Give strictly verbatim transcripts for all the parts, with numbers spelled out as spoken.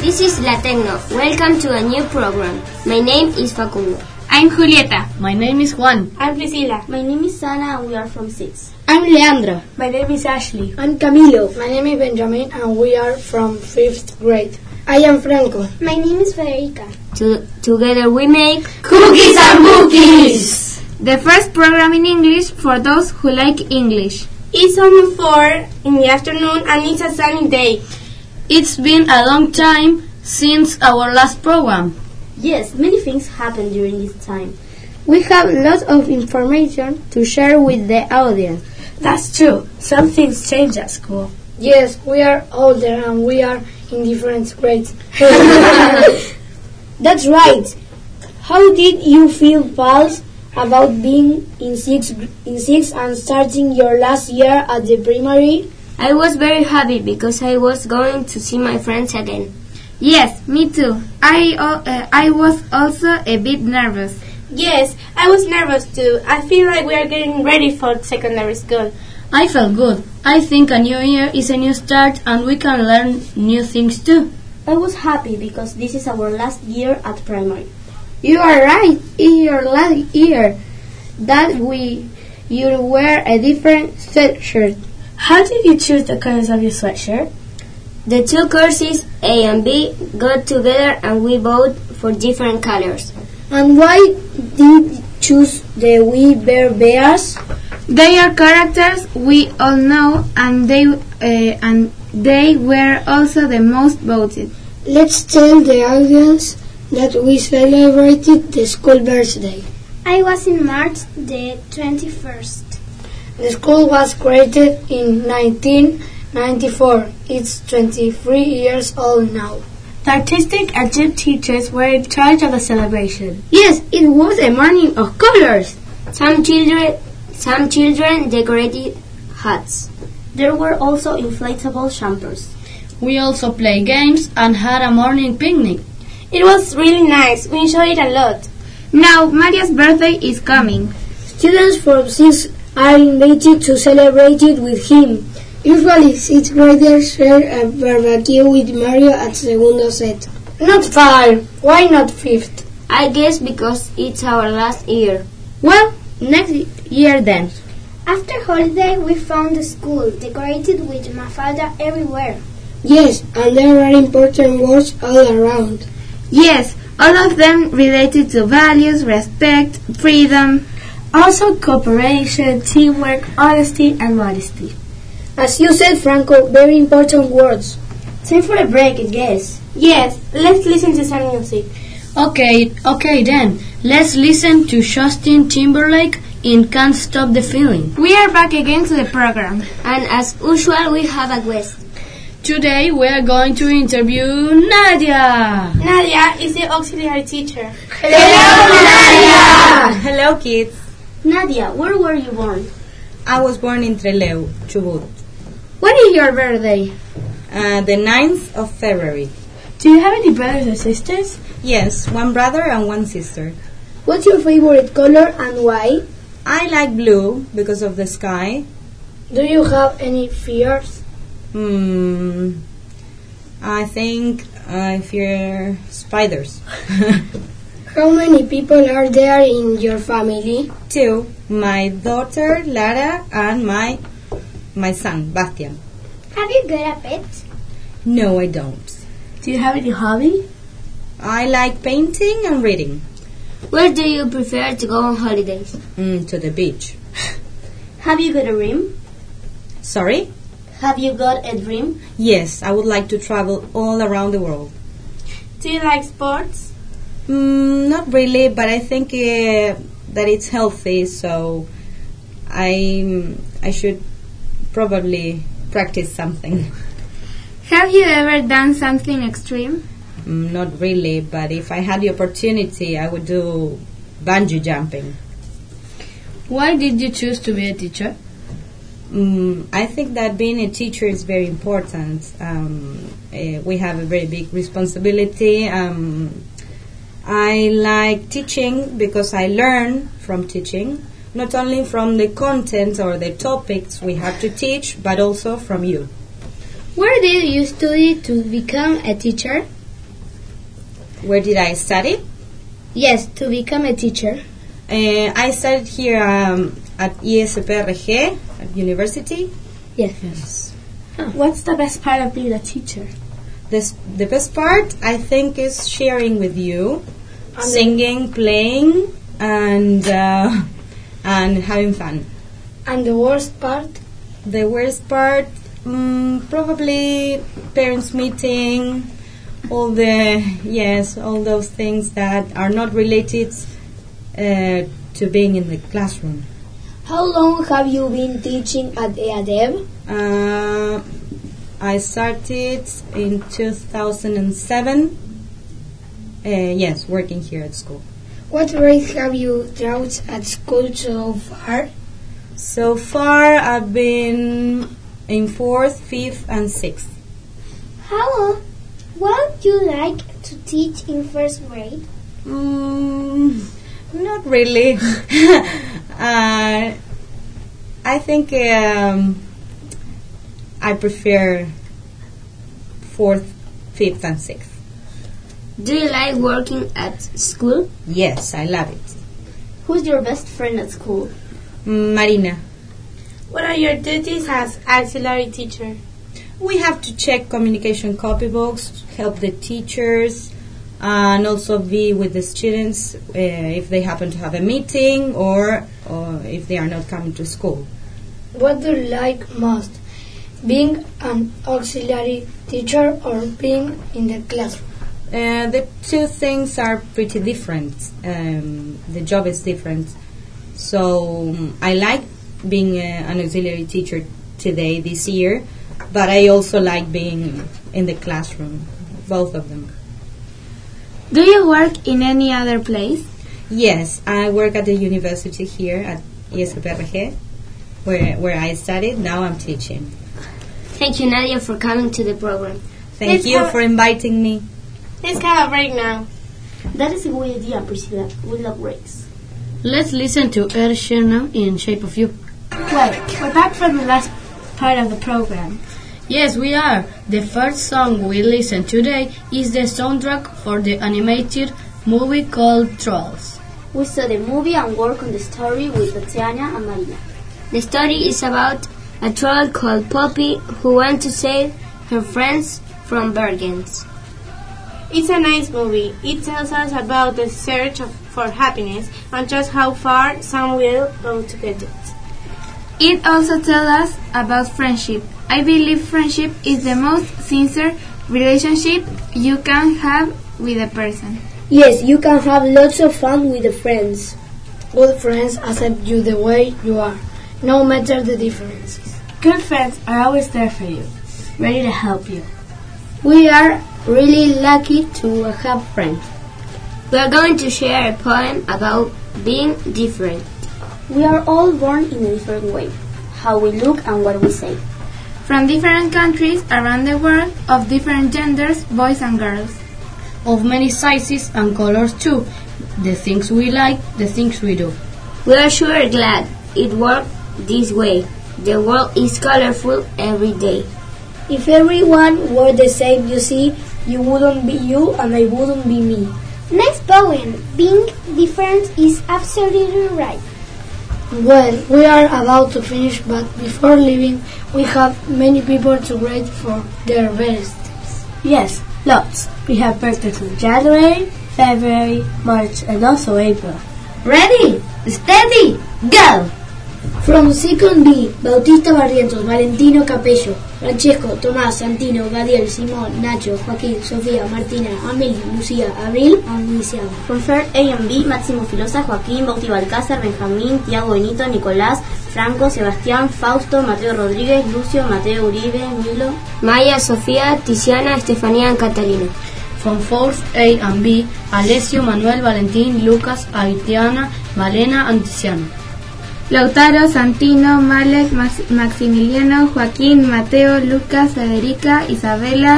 This is La Tecno. Welcome to a new program. My name is Facundo. I'm Julieta. My name is Juan. I'm Priscilla. My name is Sana and we are from six. I'm Leandro. My name is Ashley. I'm Camilo. My name is Benjamin and we are from fifth grade. I am Franco. My name is Federica. To- together we make Cookies and Bookies, the first program in English for those who like English. It's only four in the afternoon and it's a sunny day. It's been a long time since our last program. Yes, many things happened during this time. We have lots of information to share with the audience. That's true. Some things change at school. Yes, we are older and we are in different grades. That's right. How did you feel, pals, about being in sixth, in sixth and starting your last year at the primary? I was very happy because I was going to see my friends again. Yes, me too. I uh, I was also a bit nervous. Yes, I was nervous too. I feel like we are getting ready for secondary school. I felt good. I think a new year is a new start and we can learn new things too. I was happy because this is our last year at primary. You are right. In your last year, that we you wear a different sweatshirt. How did you choose the colors of your sweatshirt? The two courses, A and B, got together and we voted for different colors. And why did you choose the We Bear Bears? They are characters we all know, and they uh, and they were also the most voted. Let's tell the audience that we celebrated the school birthday. I was in March the twenty-first. The school was created in nineteen ninety-four. It's twenty-three years old now. The artistic and gym teachers were in charge of the celebration. Yes, it was a morning of colors. Some children, some children decorated hats. There were also inflatable jumpers. We also played games and had a morning picnic. It was really nice. We enjoyed it a lot. Now Maria's birthday is coming. Students from sixth are invited to celebrate it with him. Usually sixth graders share a barbecue with Mario at Segundo Set. Not far. Why not fifth? I guess because it's our last year. Well, next year then. After holiday, we found the school decorated with Mafalda everywhere. Yes, and there are important words all around. Yes, all of them related to values, respect, freedom. Also cooperation, teamwork, honesty, and modesty. As you said, Franco, very important words. Time for a break, I guess. Yes, let's listen to some music. Okay, okay then. Let's listen to Justin Timberlake in Can't Stop the Feeling. We are back again to the program. And as usual, we have a guest. Today we are going to interview Nadia. Nadia is the auxiliary teacher. Hello, Nadia! Hello, kids. Nadia, where were you born? I was born in Trelew, Chubut. When is your birthday? Uh, the ninth of February. Do you have any brothers or sisters? Yes, one brother and one sister. What's your favorite color and why? I like blue because of the sky. Do you have any fears? Hmm. I think I fear spiders. How many people are there in your family? Two. My daughter Lara and my my son Bastian. Have you got a pet? No, I don't. Do you have any hobby? I like painting and reading. Where do you prefer to go on holidays? Mm, to the beach. Have you got a dream? Sorry? Have you got a dream? Yes, I would like to travel all around the world. Do you like sports? Mm, not really, but I think uh, that it's healthy, so I I should probably practice something. Have you ever done something extreme? Mm, not really, but if I had the opportunity, I would do bungee jumping. Why did you choose to be a teacher? Mm, I think that being a teacher is very important. Um, uh, we have a very big responsibility. Um, I like teaching because I learn from teaching, not only from the content or the topics we have to teach, but also from you. Where did you study to become a teacher? where did I study? Yes, to become a teacher. Uh, I studied here um, at I S P R G at university. Yes. Yes. What's the best part of being a teacher? This, the best part, I think, is sharing with you, And singing, playing, and uh, and having fun. And the worst part? The worst part, mm, probably parents meeting, all the yes, all those things that are not related uh, to being in the classroom. How long have you been teaching at E A D E B? Uh, I started in two thousand seven. Uh, yes, working here at school. What grade have you taught at school so far? So far, I've been in fourth, fifth, and sixth. How what do you like to teach in first grade? Mm, not really. uh, I think um, I prefer fourth, fifth, and sixth. Do you like working at school? Yes, I love it. Who's your best friend at school? Marina. What are your duties as auxiliary teacher? We have to check communication copybooks, help the teachers, and also be with the students uh, if they happen to have a meeting or, or if they are not coming to school. What do you like most? Being an auxiliary teacher or being in the classroom? Uh, the two things are pretty different. Um, the job is different. So um, I like being uh, an auxiliary teacher today, this year, but I also like being in the classroom, both of them. Do you work in any other place? Yes, I work at the university here at I S P R G, where, where I studied. Now I'm teaching. Thank you, Nadia, for coming to the program. Thank Let's you have- for inviting me. Let's have a break now. That is a good idea, Priscilla. We love breaks. Let's listen to Ed Sheeran in Shape of You. Well, we're back from the last part of the program. Yes, we are. The first song we listen today is the soundtrack for the animated movie called Trolls. We saw the movie and work on the story with Tatiana and Marina. The story is about a troll called Poppy who wants to save her friends from Bergens. It's a nice movie. It tells us about the search of, for happiness and just how far some will go to get it. It also tells us about friendship. I believe friendship is the most sincere relationship you can have with a person. Yes, you can have lots of fun with the friends. Good friends accept you the way you are, no matter the differences. Good friends are always there for you, ready to help you. We are really lucky to have friends. We are going to share a poem about being different. We are all born in a different way. How we look and what we say. From different countries around the world, of different genders, boys and girls. Of many sizes and colors too. The things we like, the things we do. We are sure glad it worked this way. The world is colorful every day. If everyone were the same, you see, you wouldn't be you and I wouldn't be me. Next poem. Being different is absolutely right. Well, we are about to finish, but before leaving, we have many people to grade for their birthdays. Yes, lots. We have birthdays in January, February, March, and also April. Ready, steady, go! From second B, Bautista Barrientos, Valentino Capello, Francesco, Tomás, Santino, Gadiel, Simón, Nacho, Joaquín, Sofía, Martina, Amelie, Lucía, Abril, and Luciana. From third A and B, Máximo Filosa, Joaquín, Bauti Balcázar, Benjamín, Tiago Benito, Nicolás, Franco, Sebastián, Fausto, Mateo Rodríguez, Lucio, Mateo Uribe, Milo, Maya, Sofía, Tiziana, Estefanía, and Catalina. From fourth A and B, Alessio, Manuel, Valentín, Lucas, Aitiana, Malena, and Tiziano. Lautaro, Santino, Malek, Max- Maximiliano, Joaquín, Mateo, Lucas, Federica, Isabela,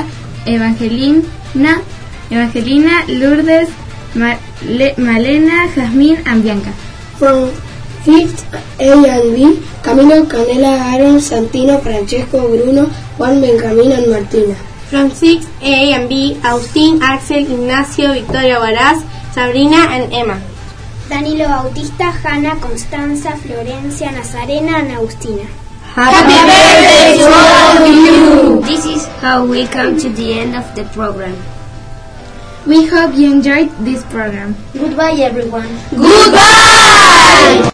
Evangelina, Evangelina, Lourdes, Ma- Le- Malena, Jazmín, and Bianca. From fifth A and B, Camilo, Canela, Aaron, Santino, Francesco, Bruno, Juan, Benjamín, and Martina. From six A and B, Agustín, Axel, Ignacio, Victoria Huaraz, Sabrina, and Emma. Danilo Bautista, Hanna, Constanza, Florencia, Nazarena, and Agustina. Happy birthday to all of you! This is how we come to the end of the program. We hope you enjoyed this program. Goodbye, everyone. Goodbye!